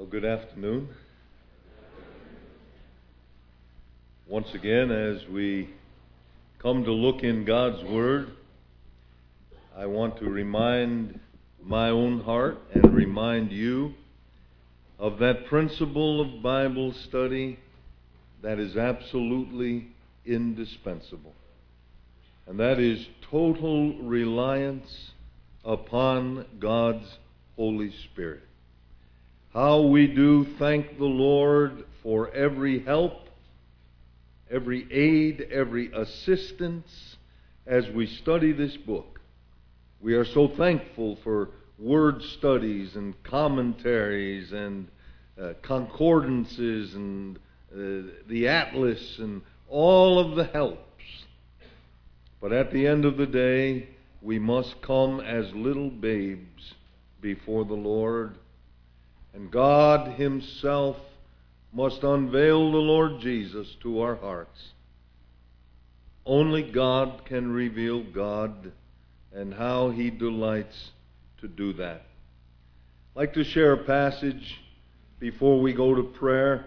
Well, good afternoon. Once again, as we come to look in God's Word, I want to remind my own heart and remind you of that principle of Bible study that is absolutely indispensable. And that is total reliance upon God's Holy Spirit. How we do thank the Lord for every help, every aid, every assistance as we study this book. We are so thankful for word studies and commentaries and concordances and the atlas and all of the helps. But at the end of the day, we must come as little babes before the Lord. And God Himself must unveil the Lord Jesus to our hearts. Only God can reveal God and how He delights to do that. I'd like to share a passage before we go to prayer.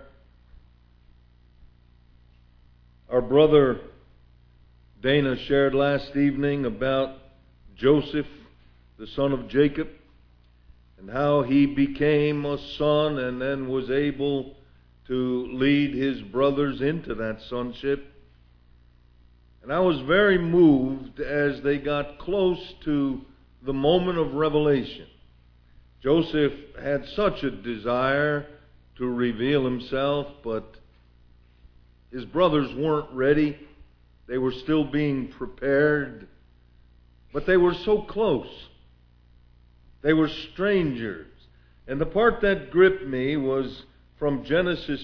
Our brother Dana shared last evening about Joseph, the son of Jacob, and how he became a son and then was able to lead his brothers into that sonship. And I was very moved as they got close to the moment of revelation. Joseph had such a desire to reveal himself, but his brothers weren't ready. They were still being prepared, but they were so close. They were strangers. And the part that gripped me was from Genesis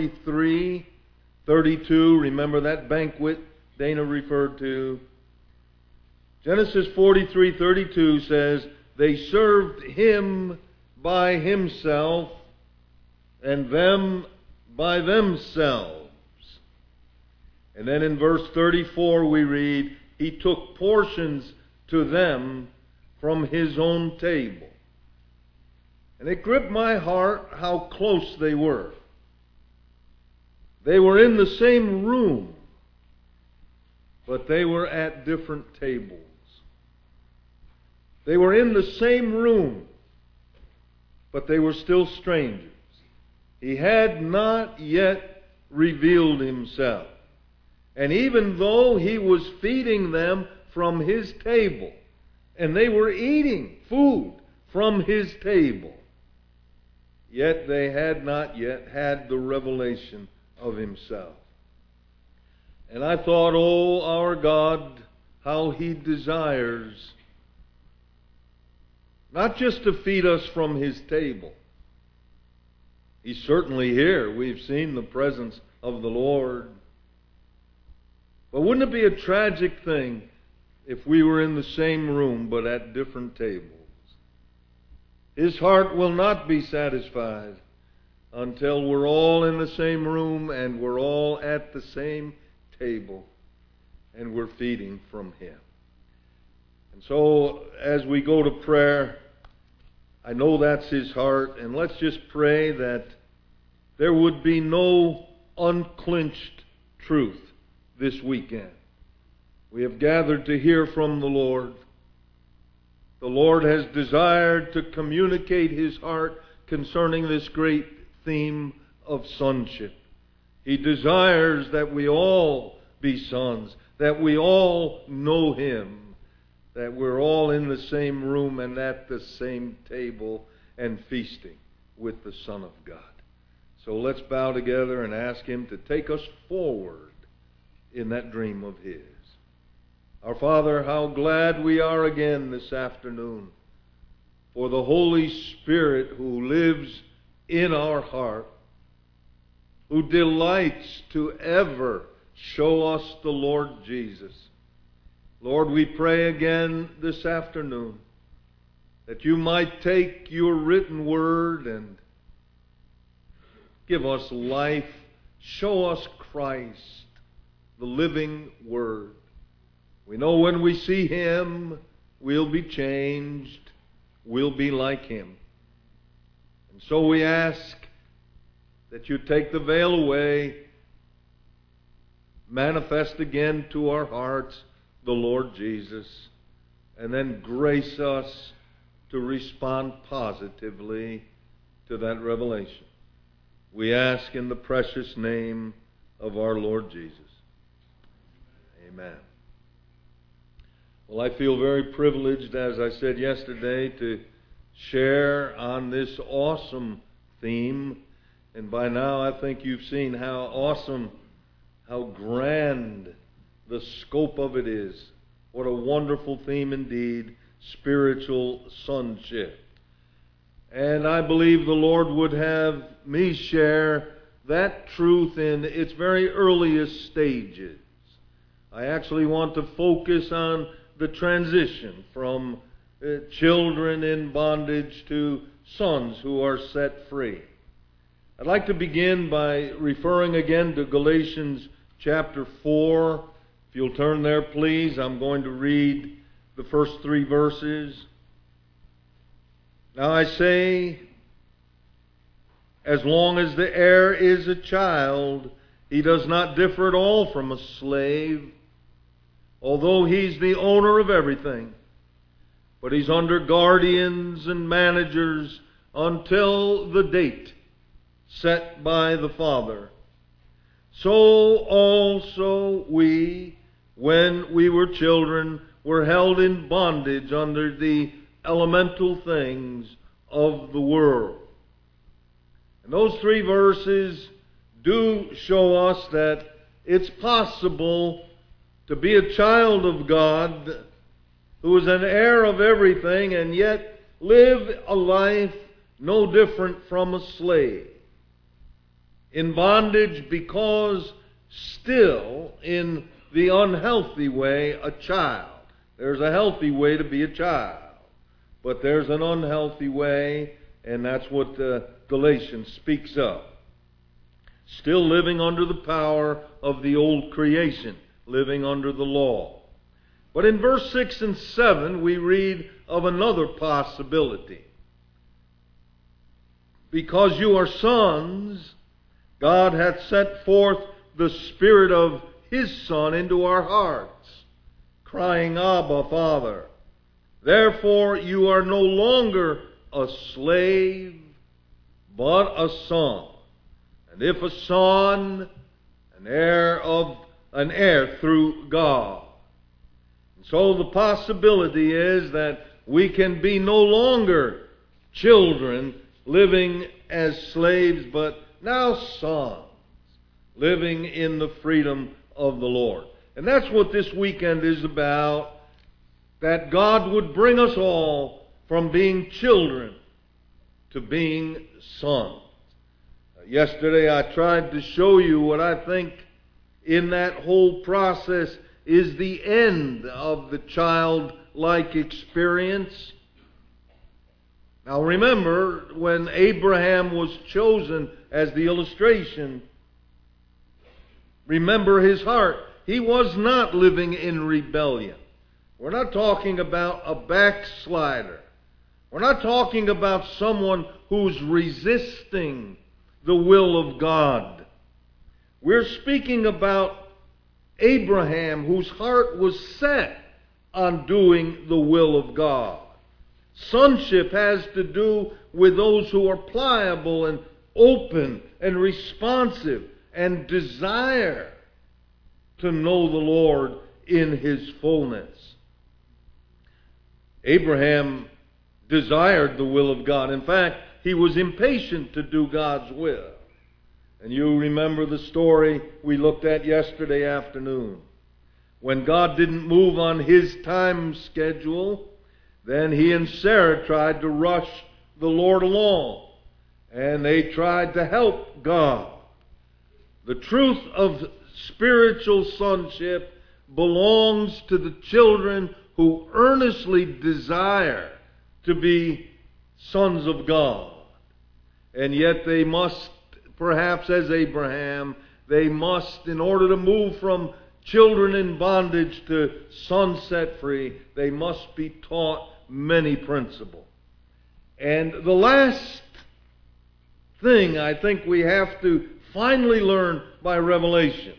43:32. Remember that banquet Dana referred to? Genesis 43:32 says, they served him by himself and them by themselves. And then in verse 34 we read, he took portions to them from his own table. And it gripped my heart how close they were. They were in the same room, but they were at different tables. They were in the same room, but they were still strangers. He had not yet revealed himself. And even though he was feeding them from his table, and they were eating food from his table, yet they had not yet had the revelation of himself. And I thought, oh, our God, how He desires not just to feed us from His table. He's certainly here. We've seen the presence of the Lord. But wouldn't it be a tragic thing if we were in the same room but at different tables? His heart will not be satisfied until we're all in the same room and we're all at the same table and we're feeding from Him. And so as we go to prayer, I know that's His heart, and let's just pray that there would be no unclinched truth this weekend. We have gathered to hear from the Lord. The Lord has desired to communicate His heart concerning this great theme of sonship. He desires that we all be sons, that we all know Him, that we're all in the same room and at the same table and feasting with the Son of God. So let's bow together and ask Him to take us forward in that dream of His. Our Father, how glad we are again this afternoon for the Holy Spirit who lives in our heart, who delights to ever show us the Lord Jesus. Lord, we pray again this afternoon that You might take Your written word and give us life, show us Christ, the living Word. We know when we see Him, we'll be changed, we'll be like Him. And so we ask that you take the veil away, manifest again to our hearts the Lord Jesus, and then grace us to respond positively to that revelation. We ask in the precious name of our Lord Jesus. Amen. Well, I feel very privileged, as I said yesterday, to share on this awesome theme. And by now I think you've seen how awesome, how grand the scope of it is. What a wonderful theme indeed, spiritual sonship. And I believe the Lord would have me share that truth in its very earliest stages. I actually want to focus on the transition from children in bondage to sons who are set free. I'd like to begin by referring again to Galatians chapter 4. If you'll turn there, please. I'm going to read the first 3 verses. Now I say, as long as the heir is a child, he does not differ at all from a slave, although he's the owner of everything. But he's under guardians and managers until the date set by the Father. So also we, when we were children, were held in bondage under the elemental things of the world. And those 3 verses do show us that it's possible to be a child of God who is an heir of everything and yet live a life no different from a slave. In bondage because still in the unhealthy way a child. There's a healthy way to be a child, but there's an unhealthy way, and that's what Galatians speaks of. Still living under the power of the old creation, living under the law. But in verse 6 and 7 we read of another possibility. Because you are sons, God hath set forth the Spirit of His Son into our hearts, crying, Abba, Father. Therefore you are no longer a slave, but a son. And if a son, an heir through God. And so the possibility is that we can be no longer children living as slaves, but now sons, living in the freedom of the Lord. And that's what this weekend is about, that God would bring us all from being children to being sons. Yesterday I tried to show you what I think in that whole process is the end of the childlike experience. Now remember, when Abraham was chosen as the illustration, remember his heart. He was not living in rebellion. We're not talking about a backslider. We're not talking about someone who's resisting the will of God. We're speaking about Abraham, whose heart was set on doing the will of God. Sonship has to do with those who are pliable and open and responsive and desire to know the Lord in His fullness. Abraham desired the will of God. In fact, he was impatient to do God's will. And you remember the story we looked at yesterday afternoon. When God didn't move on His time schedule, then he and Sarah tried to rush the Lord along. And they tried to help God. The truth of spiritual sonship belongs to the children who earnestly desire to be sons of God. And yet they must, perhaps as Abraham, they must, in order to move from children in bondage to sons set free, they must be taught many principles. And the last thing I think we have to finally learn by revelation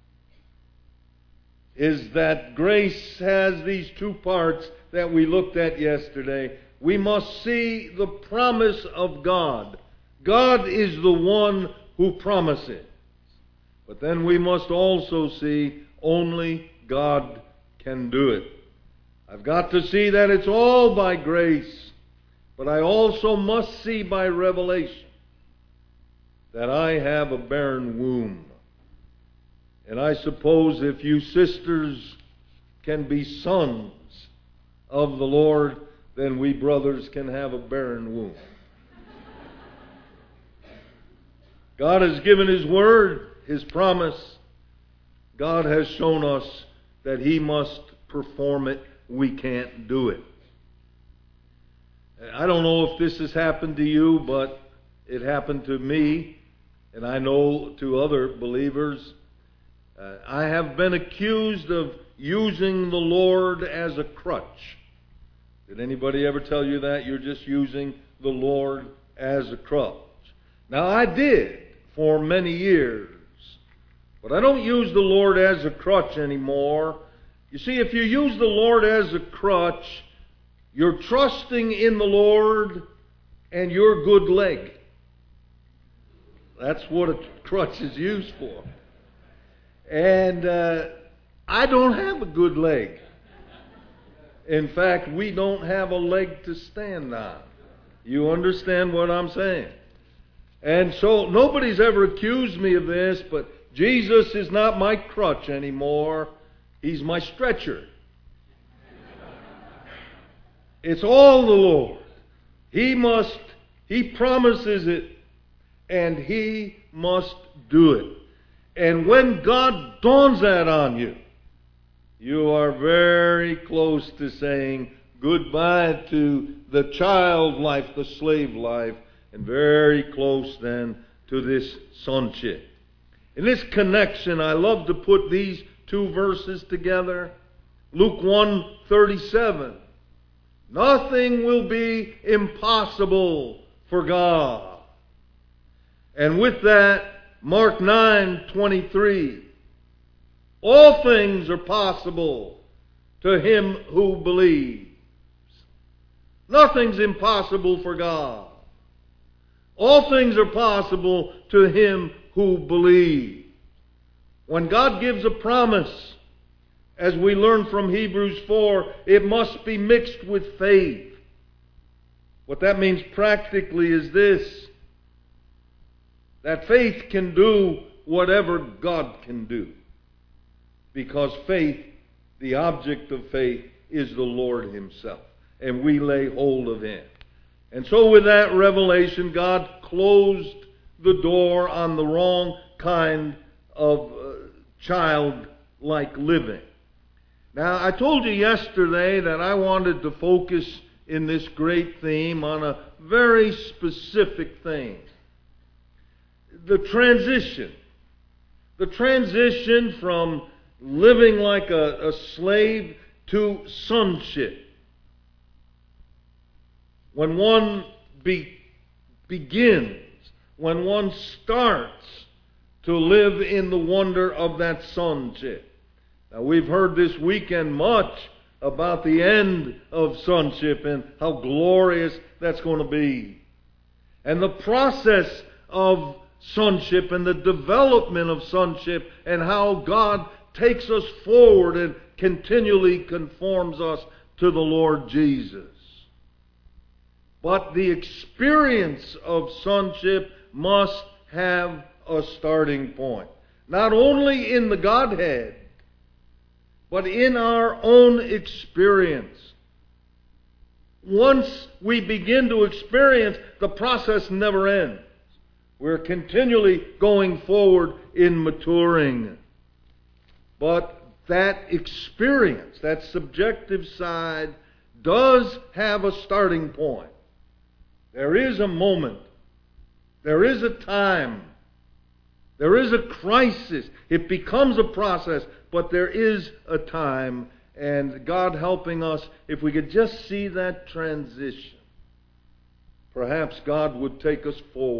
is that grace has these two parts that we looked at yesterday. We must see the promise of God. God is the one who promises. But then we must also see only God can do it. I've got to see that it's all by grace, but I also must see by revelation that I have a barren womb. And I suppose if you sisters can be sons of the Lord, then we brothers can have a barren womb. God has given His word, His promise. God has shown us that He must perform it. We can't do it. I don't know if this has happened to you, but it happened to me, and I know to other believers. I have been accused of using the Lord as a crutch. Did anybody ever tell you that? You're just using the Lord as a crutch. Now, I did for many years, but I don't use the Lord as a crutch anymore. You see, if you use the Lord as a crutch, you're trusting in the Lord and your good leg. That's what a crutch is used for. And I don't have a good leg. In fact, we don't have a leg to stand on. You understand what I'm saying? And so nobody's ever accused me of this, but Jesus is not my crutch anymore. He's my stretcher. It's all the Lord. He promises it, and He must do it. And when God dawns that on you, you are very close to saying goodbye to the child life, the slave life, and very close then to this sonship. In this connection, I love to put these two verses together. Luke 1:37. Nothing will be impossible for God. And with that, Mark 9:23. All things are possible to him who believes. Nothing's impossible for God. All things are possible to him who believes. When God gives a promise, as we learn from Hebrews 4, it must be mixed with faith. What that means practically is this: that faith can do whatever God can do. Because faith, the object of faith, is the Lord Himself. And we lay hold of Him. And so with that revelation, God closed the door on the wrong kind of childlike living. Now, I told you yesterday that I wanted to focus in this great theme on a very specific thing. The transition. The transition from living like a slave to sonship. When one begins, when one starts to live in the wonder of that sonship. Now, we've heard this weekend much about the end of sonship and how glorious that's going to be. And the process of sonship and the development of sonship and how God takes us forward and continually conforms us to the Lord Jesus. But the experience of sonship must have a starting point. Not only in the Godhead, but in our own experience. Once we begin to experience, the process never ends. We're continually going forward in maturing. But that experience, that subjective side, does have a starting point. There is a moment. There is a time. There is a crisis. It becomes a process, but there is a time. And God helping us, if we could just see that transition, perhaps God would take us forward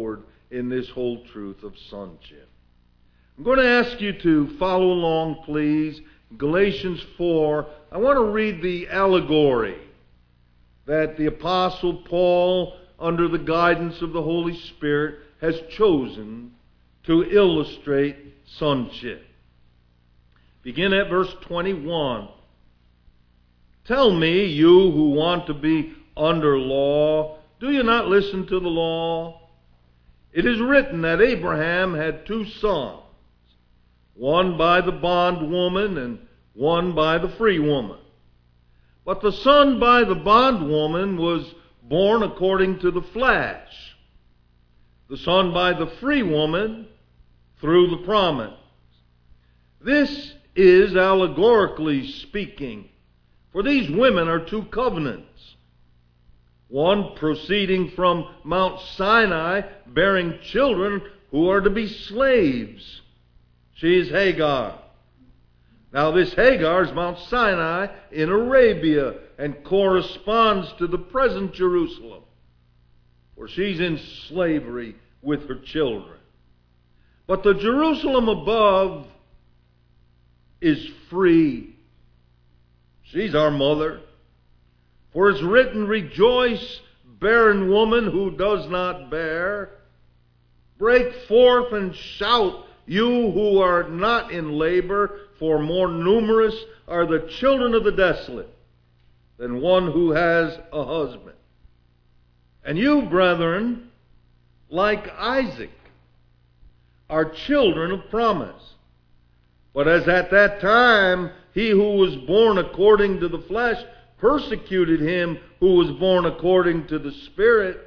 in this whole truth of sonship. I'm going to ask you to follow along, please. Galatians 4. I want to read the allegory that the Apostle Paul, under the guidance of the Holy Spirit, has chosen to illustrate sonship. Begin at verse 21. Tell me, you who want to be under law, do you not listen to the law? It is written that Abraham had 2 sons, one by the bondwoman and one by the free woman. But the son by the bondwoman was born according to the flesh. The son by the free woman through the promise. This is allegorically speaking, for these women are 2 covenants. One proceeding from Mount Sinai, bearing children who are to be slaves. She is Hagar. Now this Hagar is Mount Sinai in Arabia and corresponds to the present Jerusalem, where she's in slavery with her children. But the Jerusalem above is free. She's our mother. For it's written, rejoice, barren woman who does not bear. Break forth and shout, you who are not in labor, for more numerous are the children of the desolate than one who has a husband. And you, brethren, like Isaac, are children of promise. But as at that time he who was born according to the flesh persecuted him who was born according to the Spirit,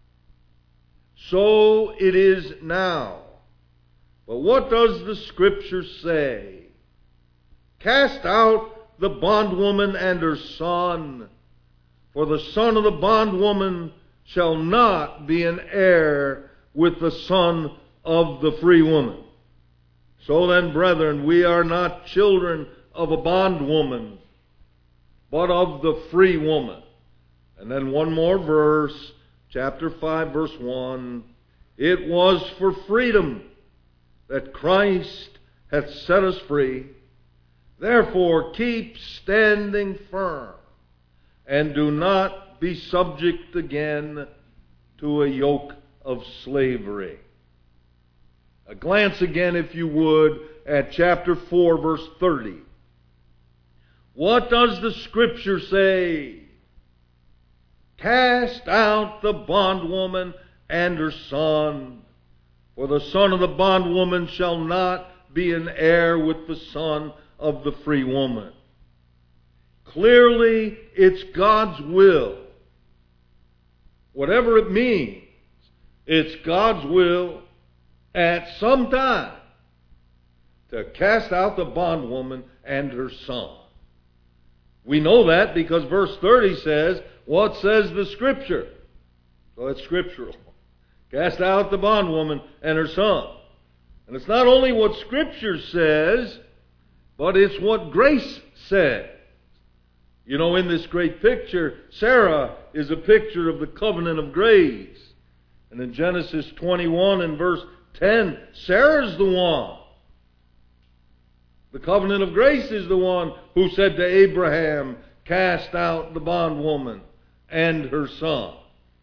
so it is now. But what does the Scripture say? Cast out the bondwoman and her son, for the son of the bondwoman shall not be an heir with the son of the free woman. So then, brethren, we are not children of a bondwoman, but of the free woman. And then one more verse, chapter 5, verse 1. It was for freedom that Christ hath set us free. Therefore keep standing firm, and do not be subject again to a yoke of slavery. A glance again, if you would, at chapter 4, verse 30. What does the Scripture say? Cast out the bondwoman and her son, for the son of the bondwoman shall not be an heir with the son of the free woman. Clearly, it's God's will. Whatever it means, it's God's will at some time to cast out the bondwoman and her son. We know that because verse 30 says, what says the Scripture? So it's scriptural. Cast out the bondwoman and her son. And it's not only what Scripture says, but it's what grace says. You know, in this great picture, Sarah is a picture of the covenant of grace. And in Genesis 21 and verse 10, Sarah's the one. The covenant of grace is the one who said to Abraham, cast out the bondwoman and her son.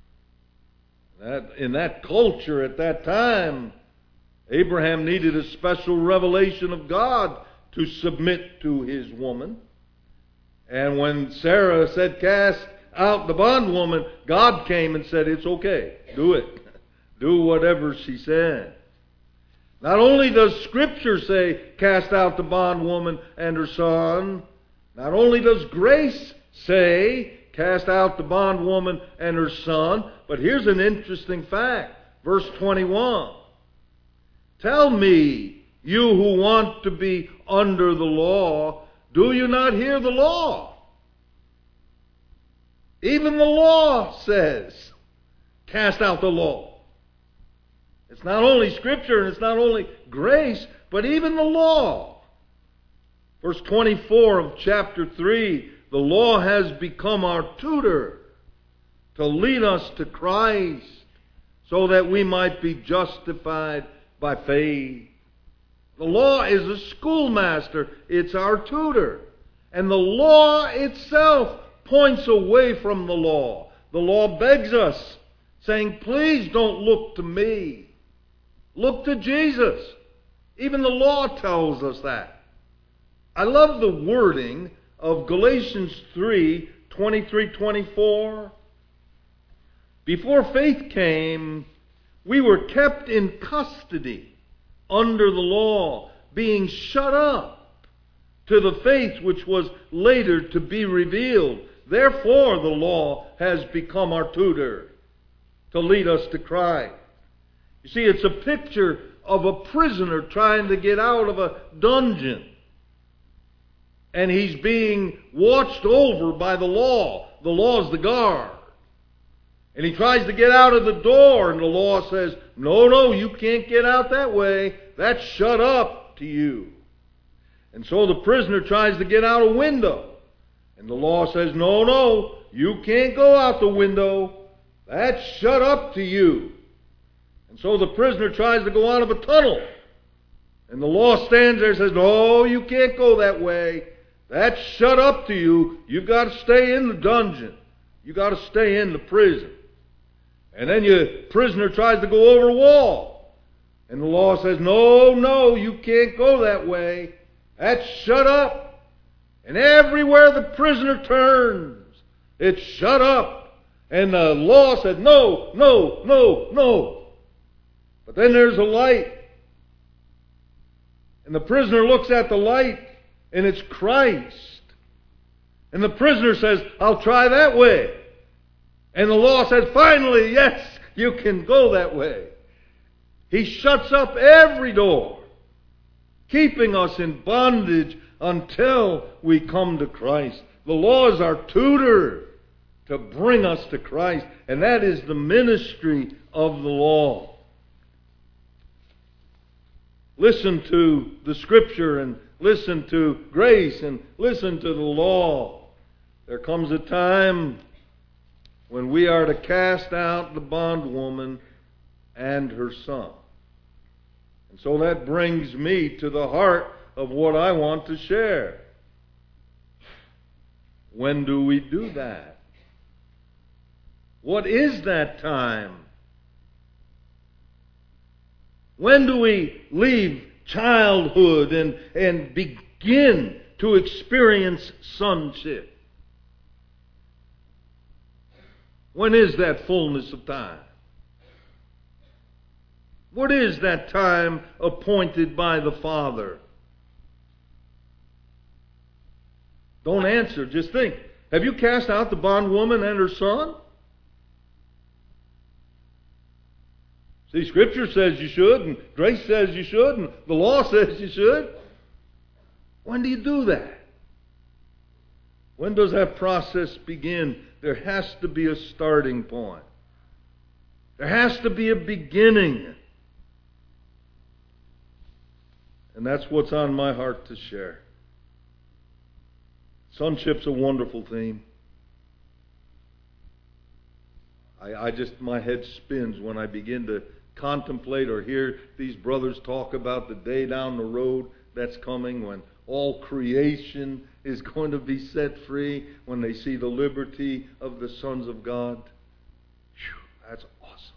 In that culture at that time, Abraham needed a special revelation of God to submit to his woman. And when Sarah said, cast out the bondwoman, God came and said, it's okay, do it. Do whatever she said. Not only does Scripture say, cast out the bondwoman and her son, not only does grace say, cast out the bondwoman and her son, but here's an interesting fact. Verse 21. Tell me, you who want to be under the law, do you not hear the law? Even the law says, cast out the law. It's not only Scripture and it's not only grace, but even the law. Verse 24 of chapter 3, the law has become our tutor to lead us to Christ, so that we might be justified by faith. The law is a schoolmaster. It's our tutor. And the law itself points away from the law. The law begs us, saying, please don't look to me. Look to Jesus. Even the law tells us that. I love the wording of Galatians 3:23-24. Before faith came, we were kept in custody under the law, being shut up to the faith which was later to be revealed. Therefore the law has become our tutor to lead us to Christ. You see, it's a picture of a prisoner trying to get out of a dungeon. And he's being watched over by the law. The law's the guard. And he tries to get out of the door, and the law says, no, you can't get out that way. That's shut up to you. And so the prisoner tries to get out a window. And the law says, no, you can't go out the window. That's shut up to you. And so the prisoner tries to go out of a tunnel. And the law stands there and says, no, you can't go that way. That's shut up to you. You've got to stay in the dungeon. You've got to stay in the prison. And then your prisoner tries to go over a wall. And the law says, no, you can't go that way. That's shut up. And everywhere the prisoner turns, it's shut up. And the law said, no. But then there's a light. And the prisoner looks at the light, and it's Christ. And the prisoner says, I'll try that way. And the law says, finally, yes, you can go that way. He shuts up every door, keeping us in bondage until we come to Christ. The law is our tutor to bring us to Christ, and that is the ministry of the law. Listen to the Scripture, and listen to grace, and listen to the law. There comes a time when we are to cast out the bondwoman and her son. And so that brings me to the heart of what I want to share. When do we do that? What is that time? When do we leave childhood and begin to experience sonship? When is that fullness of time? What is that time appointed by the Father? Don't answer, just think. Have you cast out the bondwoman and her son? See, Scripture says you should, and grace says you should, and the law says you should. When do you do that? When does that process begin? There has to be a starting point. There has to be a beginning. And that's what's on my heart to share. Sonship's a wonderful theme. My head spins when I begin to contemplate or hear these brothers talk about the day down the road that's coming when all creation is going to be set free, when they see the liberty of the sons of God. Whew, that's awesome.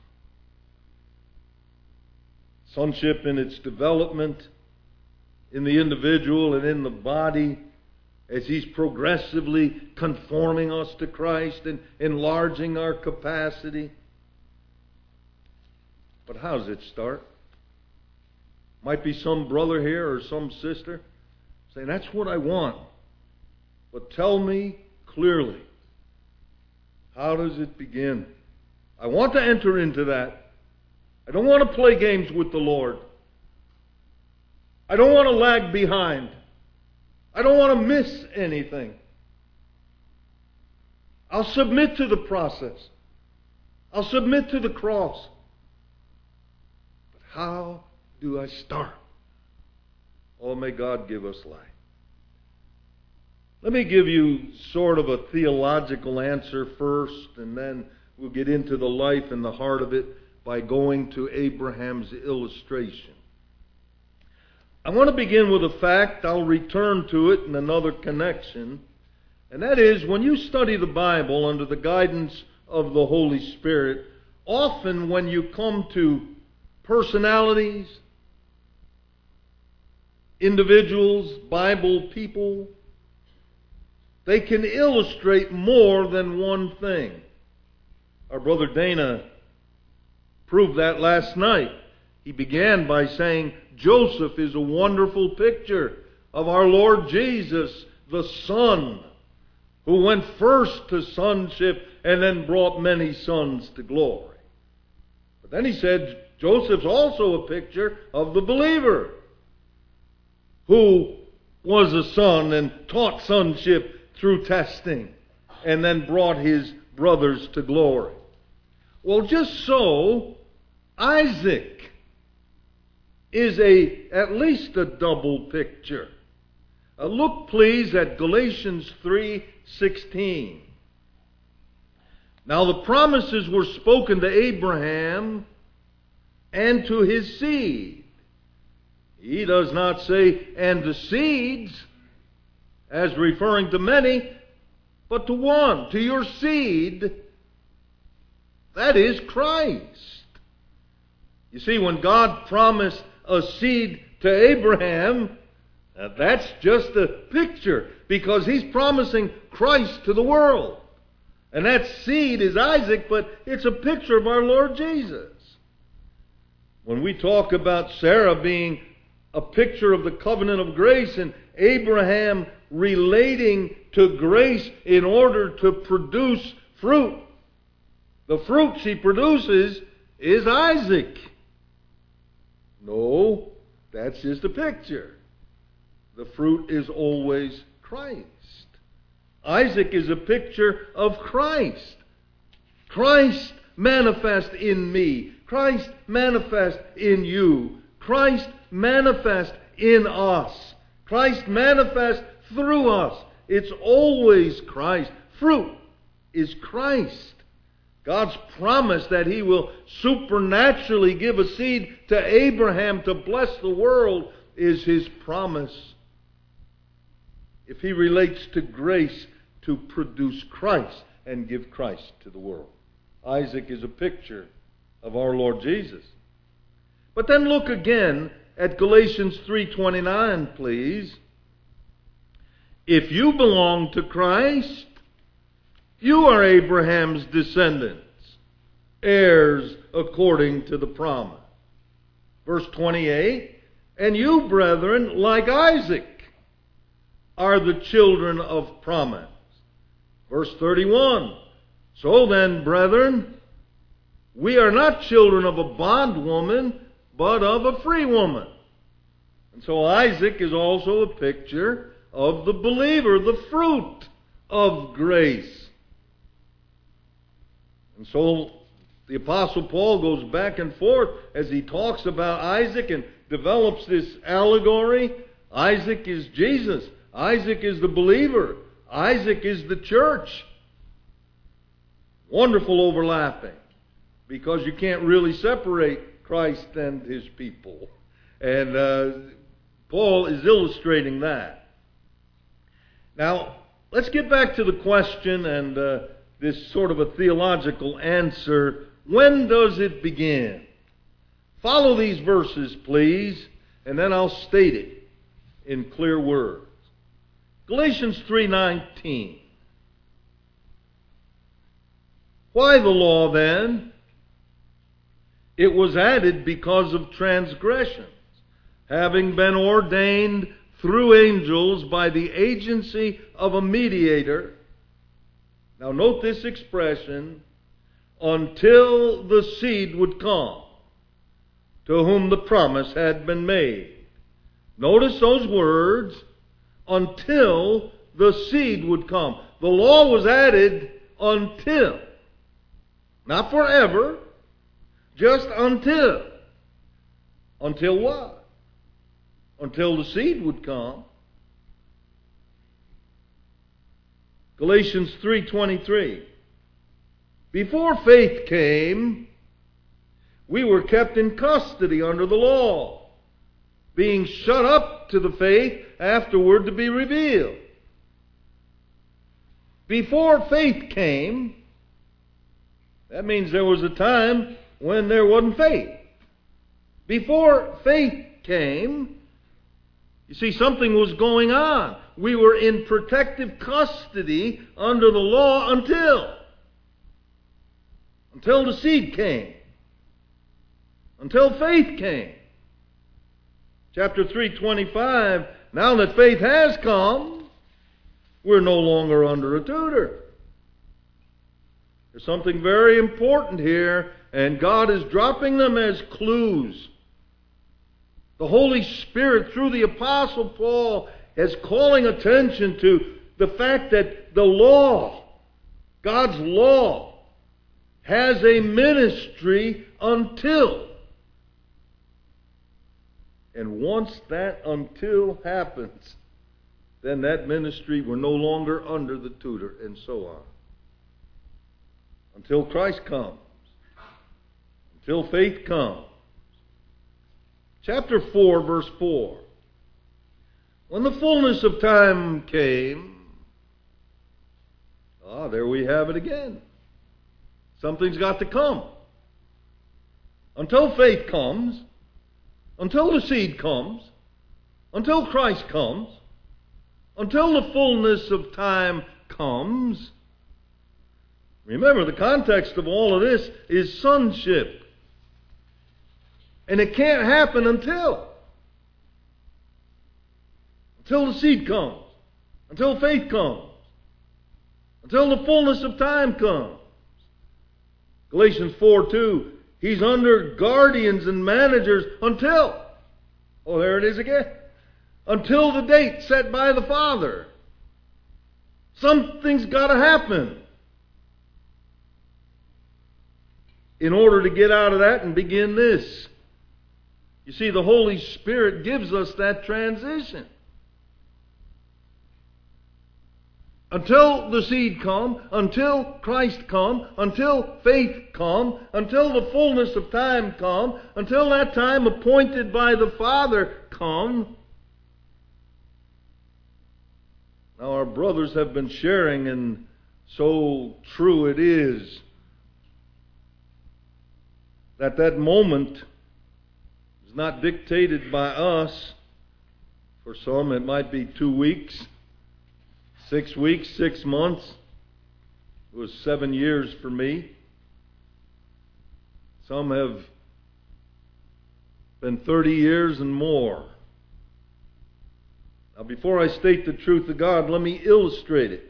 Sonship in its development in the individual and in the body, as He's progressively conforming us to Christ and enlarging our capacity. But how does it start? Might be some brother here or some sister saying, that's what I want. But tell me clearly, how does it begin? I want to enter into that. I don't want to play games with the Lord. I don't want to lag behind. I don't want to miss anything. I'll submit to the process. I'll submit to the cross. But how do I start? Oh, may God give us light. Let me give you sort of a theological answer first, and then we'll get into the life and the heart of it. by going to Abraham's illustration. I want to begin with a fact. I'll return to it in another connection. And that is, when you study the Bible under the guidance of the Holy Spirit, often when you come to personalities, individuals, Bible people, they can illustrate more than one thing. Our brother Dana proved that last night. He began by saying Joseph is a wonderful picture of our Lord Jesus, the Son, who went first to sonship and then brought many sons to glory. But then he said Joseph's also a picture of the believer, who was a son and taught sonship through testing and then brought his brothers to glory. Well, just so, Isaac is at least a double picture. Look, please, at Galatians 3:16. Now the promises were spoken to Abraham and to his seed. He does not say, and to seeds, as referring to many, but to one, to your seed, that is Christ. You see, when God promised a seed to Abraham, that's just a picture, because He's promising Christ to the world. And that seed is Isaac, but it's a picture of our Lord Jesus. When we talk about Sarah being a picture of the covenant of grace and Abraham relating to grace in order to produce fruit, the fruit she produces is Isaac. No, that's just a picture. The fruit is always Christ. Isaac is a picture of Christ. Christ manifest in me. Christ manifest in you. Christ manifest in us. Christ manifest through us. It's always Christ. Fruit is Christ. God's promise that He will supernaturally give a seed to Abraham to bless the world is His promise. If He relates to grace to produce Christ and give Christ to the world. Isaac is a picture of our Lord Jesus. But then look again at Galatians 3:29, please. If you belong to Christ, you are Abraham's descendants, heirs according to the promise. Verse 28, and you, brethren, like Isaac, are the children of promise. Verse 31, so then, brethren, we are not children of a bondwoman, but of a free woman. And so Isaac is also a picture of the believer, the fruit of grace. And so the Apostle Paul goes back and forth as he talks about Isaac and develops this allegory. Isaac is Jesus. Isaac is the believer. Isaac is the church. Wonderful overlapping, because you can't really separate Christ and His people. And Paul is illustrating that. Now, let's get back to the question and this sort of a theological answer. When does it begin? Follow these verses, please, and then I'll state it in clear words. Galatians 3:19. Why the law then? It was added because of transgressions, having been ordained through angels by the agency of a mediator. Now note this expression, until the seed would come, to whom the promise had been made. Notice those words, until the seed would come. The law was added until. Not forever, just until. Until what? Until the seed would come. Galatians 3:23. Before faith came, We were kept in custody under the law, being shut up to the faith afterward to be revealed. Before faith came, that means there was a time when there wasn't faith. Before faith came, you see, something was going on. We were in protective custody under the law until the seed came. Until faith came. Chapter 3:25, now that faith has come, we're no longer under a tutor. There's something very important here, and God is dropping them as clues. The Holy Spirit, through the Apostle Paul, is calling attention to the fact that the law, God's law, has a ministry until. And once that until happens, then that ministry, we're no longer under the tutor, and so on. Until Christ comes. Until faith comes. Chapter 4, verse 4. When the fullness of time came, there we have it again. Something's got to come. Until faith comes, until the seed comes, until Christ comes, until the fullness of time comes. Remember, the context of all of this is sonship. And it can't happen until the seed comes, until faith comes, until the fullness of time comes. Galatians 4:2, He's under guardians and managers until, there it is again, until the date set by the Father. Something's got to happen in order to get out of that and begin this. You see, the Holy Spirit gives us that transition. Until the seed come, until Christ come, until faith come, until the fullness of time come, until that time appointed by the Father come. Now our brothers have been sharing, and so true it is, that moment is not dictated by us. For some it might be 2 weeks, 6 weeks, 6 months. It was 7 years for me. Some have been 30 years and more. Now, before I state the truth of God, let me illustrate it.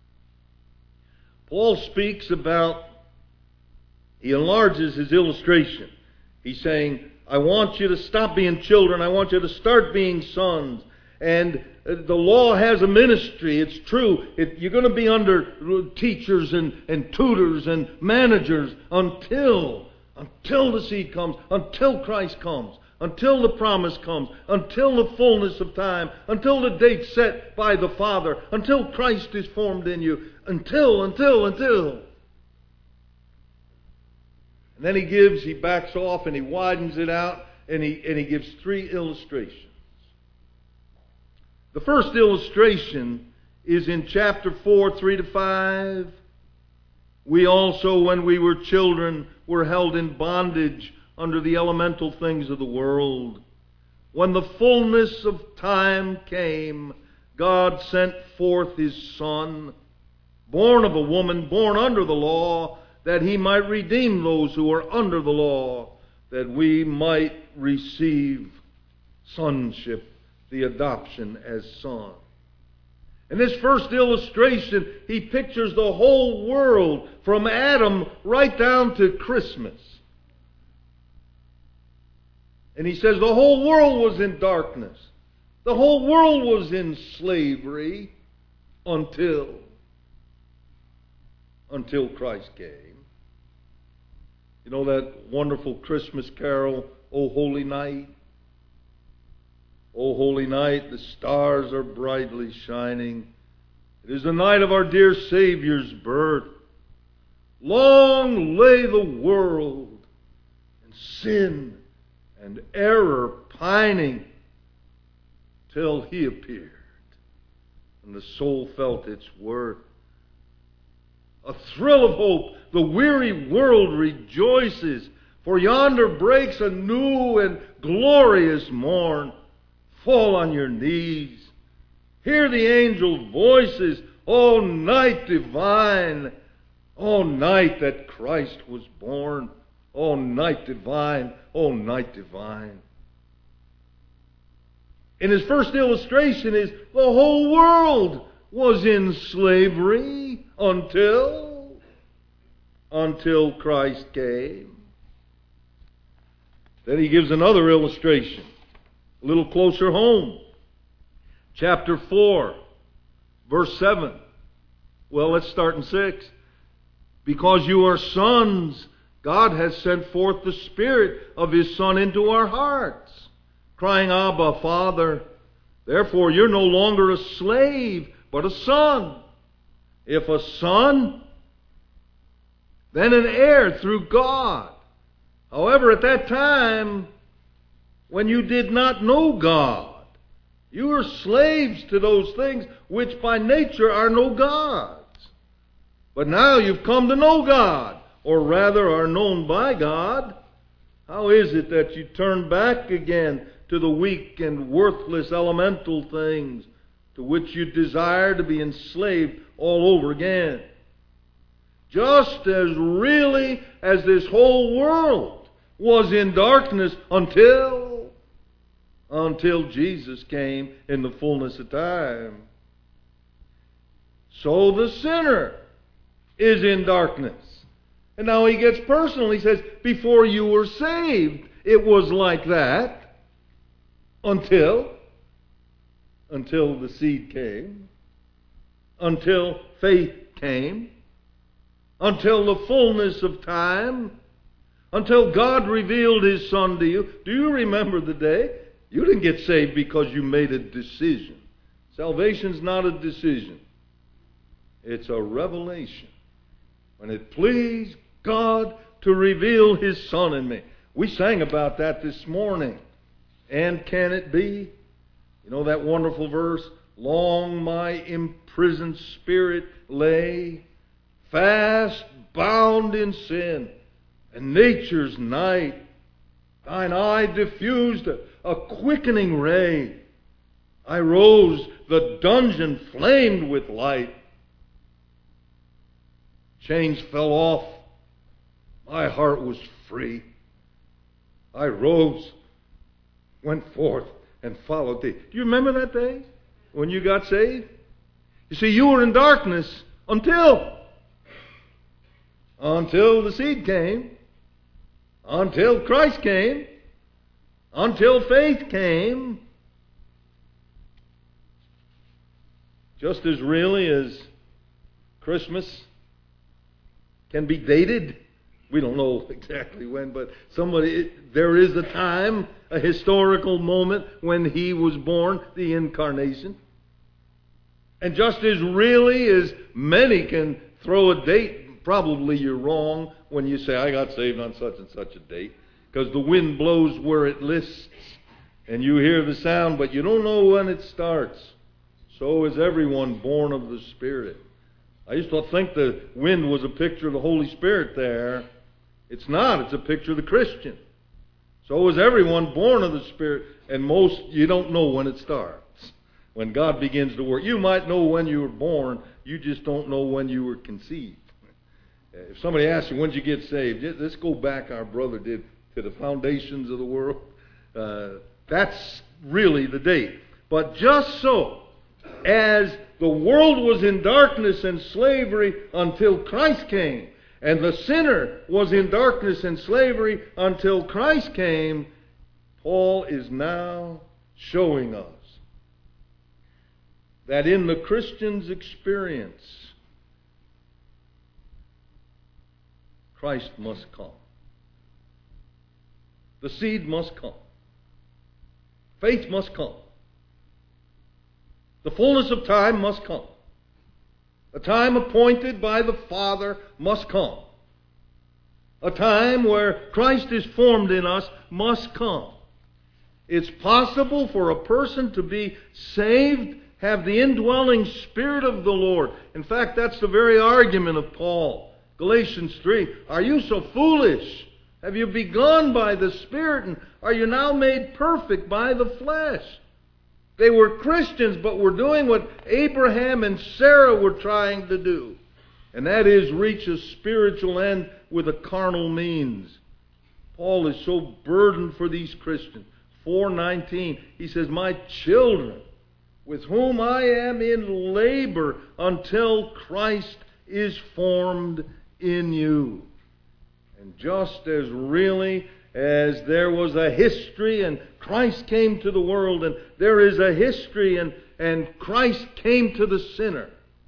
Paul speaks about, he enlarges his illustration. He's saying, I want you to stop being children. I want you to start being sons. And the law has a ministry. It's true. You're going to be under teachers and tutors and managers until the seed comes, until Christ comes, until the promise comes, until the fullness of time, until the date set by the Father, until Christ is formed in you, until. And then he backs off and he widens it out and he gives 3 illustrations. The first illustration is in chapter 4, 3-5. We also, when we were children, were held in bondage under the elemental things of the world. When the fullness of time came, God sent forth His Son, born of a woman, born under the law, that He might redeem those who are under the law, that we might receive sonship, the adoption as son. In this first illustration, he pictures the whole world from Adam right down to Christmas. And he says the whole world was in darkness. The whole world was in slavery until Christ came. You know that wonderful Christmas carol, O Holy Night? O holy night, the stars are brightly shining. It is the night of our dear Savior's birth. Long lay the world in sin and error pining till He appeared. And the soul felt its worth. A thrill of hope. The weary world rejoices, for yonder breaks a new and glorious morn. Fall on your knees. Hear the angel voices. O night divine. O night that Christ was born. O night divine. O night divine. And his first illustration is the whole world was in slavery until Christ came. Then he gives another illustration, a little closer home. Chapter 4, verse 7. Well, let's start in 6. Because you are sons, God has sent forth the Spirit of His Son into our hearts, crying, Abba, Father. Therefore, you're no longer a slave, but a son. If a son, then an heir through God. However, at that time, when you did not know God, you were slaves to those things which by nature are no gods. But now you've come to know God, or rather are known by God. How is it that you turn back again to the weak and worthless elemental things to which you desire to be enslaved all over again? Just as really as this whole world was in darkness until Jesus came in the fullness of time. So the sinner is in darkness. And now he gets personal. He says, before you were saved, it was like that until the seed came, until faith came, until the fullness of time, until God revealed His Son to you. Do you remember the day? You didn't get saved because you made a decision. Salvation's not a decision. It's a revelation. When it pleased God to reveal His Son in me. We sang about that this morning. And can it be? You know that wonderful verse? Long my imprisoned spirit lay, fast bound in sin, and nature's night. Thine eye diffused a quickening ray. I rose, the dungeon flamed with light. Chains fell off. My heart was free. I rose, went forth, and followed thee. Do you remember that day when you got saved? You see, you were in darkness until the seed came, until Christ came, until faith came. Just as really as Christmas can be dated. We don't know exactly when, but there is a time, a historical moment when He was born, the incarnation. And just as really as many can throw a date, probably you're wrong when you say, I got saved on such and such a date, because the wind blows where it lists, and you hear the sound, but you don't know when it starts. So is everyone born of the Spirit. I used to think the wind was a picture of the Holy Spirit there. It's not. It's a picture of the Christian. So is everyone born of the Spirit, and most, you don't know when it starts. When God begins to work. You might know when you were born, you just don't know when you were conceived. If somebody asks you, when did you get saved? Let's go back, our brother did, to the foundations of the world. That's really the date. But just so as the world was in darkness and slavery until Christ came, and the sinner was in darkness and slavery until Christ came, Paul is now showing us that in the Christian's experience, Christ must come. The seed must come. Faith must come. The fullness of time must come. The time appointed by the Father must come. A time where Christ is formed in us must come. It's possible for a person to be saved, have the indwelling Spirit of the Lord. In fact, that's the very argument of Paul. Galatians 3, are you so foolish? Have you begun by the Spirit, and are you now made perfect by the flesh? They were Christians, but were doing what Abraham and Sarah were trying to do. And that is reach a spiritual end with a carnal means. Paul is so burdened for these Christians. 4:19, he says, my children, with whom I am in labor until Christ is formed in you. And just as really as there was a history and Christ came to the world, and there is a history and Christ came to the sinner,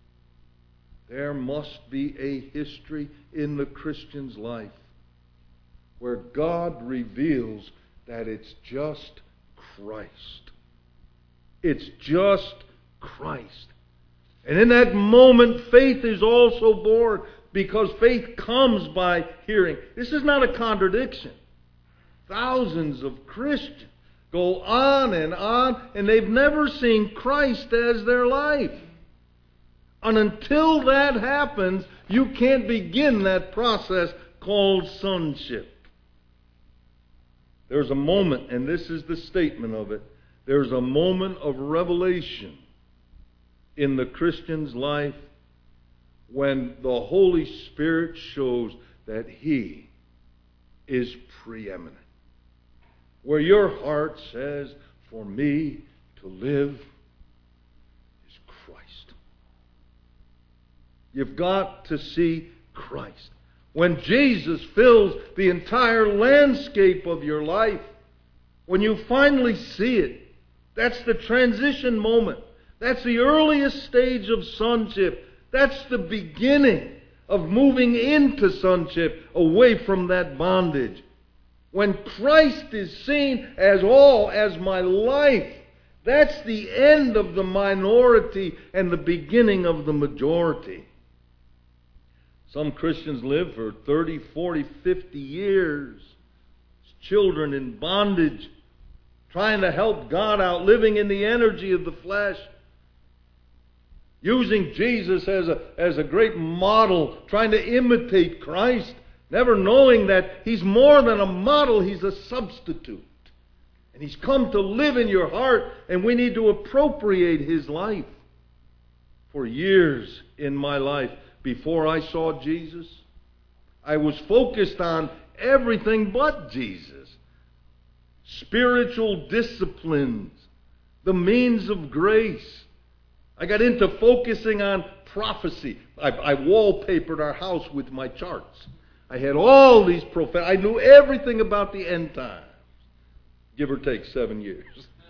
there must be a history in the Christian's life where God reveals that it's just Christ. It's just Christ. And in that moment, faith is also born, because faith comes by hearing. This is not a contradiction. Thousands of Christians go on, and they've never seen Christ as their life. And until that happens, you can't begin that process called sonship. There's a moment, and this is the statement of it, there's a moment of revelation in the Christian's life when the Holy Spirit shows that He is preeminent. Where your heart says, for me to live is Christ. You've got to see Christ. When Jesus fills the entire landscape of your life, when you finally see it, that's the transition moment. That's the earliest stage of sonship. That's the beginning of moving into sonship, away from that bondage. When Christ is seen as all, as my life, that's the end of the minority and the beginning of the majority. Some Christians live for 30, 40, 50 years, children in bondage, trying to help God out, living in the energy of the flesh, using Jesus as a great model, trying to imitate Christ, never knowing that He's more than a model, He's a substitute. And He's come to live in your heart, and we need to appropriate His life. For years in my life, before I saw Jesus, I was focused on everything but Jesus. Spiritual disciplines, the means of grace. I got into focusing on prophecy. I wallpapered our house with my charts. I had all these I knew everything about the end times. Give or take 7 years.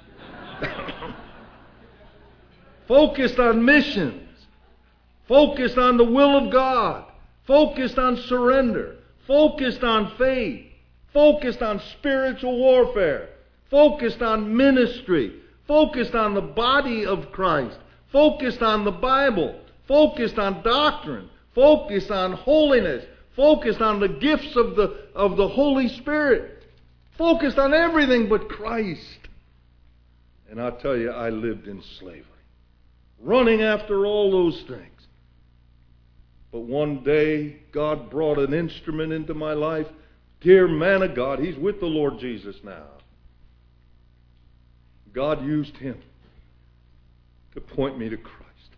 Focused on missions. Focused on the will of God. Focused on surrender. Focused on faith. Focused on spiritual warfare. Focused on ministry. Focused on the body of Christ. Focused on the Bible. Focused on doctrine. Focused on holiness. Focused on the gifts of the Holy Spirit. Focused on everything but Christ. And I'll tell you, I lived in slavery. Running after all those things. But one day, God brought an instrument into my life. Dear man of God, he's with the Lord Jesus now. God used him to point me to Christ.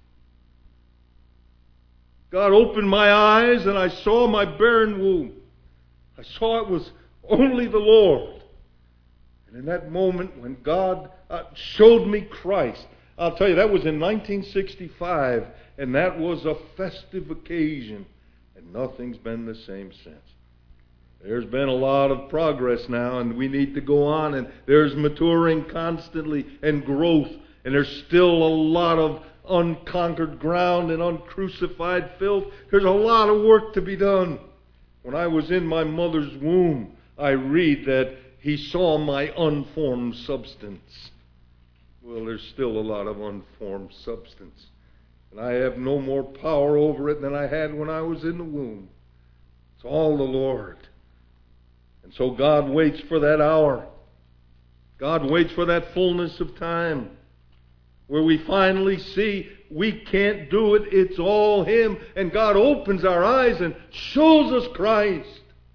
God opened my eyes and I saw my barren womb. I saw it was only the Lord. And in that moment when God showed me Christ, I'll tell you, that was in 1965, and that was a festive occasion, and nothing's been the same since. There's been a lot of progress now, and we need to go on, and there's maturing constantly and growth, and there's still a lot of unconquered ground and uncrucified filth. There's a lot of work to be done. When I was in my mother's womb, I read that He saw my unformed substance. Well, there's still a lot of unformed substance. And I have no more power over it than I had when I was in the womb. It's all the Lord. And so God waits for that hour. God waits for that fullness of time where we finally see we can't do it. It's all Him. And God opens our eyes and shows us Christ.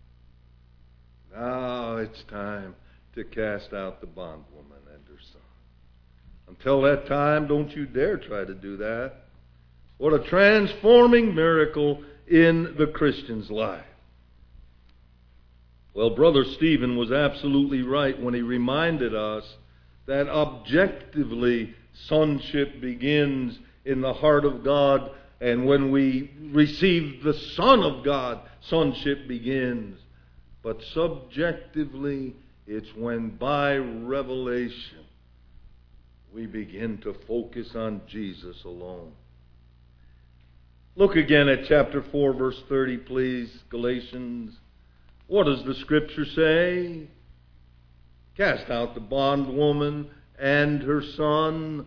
Now it's time to cast out the bondwoman and her son. Until that time, don't you dare try to do that. What a transforming miracle in the Christian's life. Well, Brother Stephen was absolutely right when he reminded us that objectively sonship begins in the heart of God, and when we receive the Son of God, sonship begins. But subjectively, it's when by revelation we begin to focus on Jesus alone. Look again at chapter 4, verse 30, please, Galatians. What does the Scripture say? Cast out the bondwoman and her son.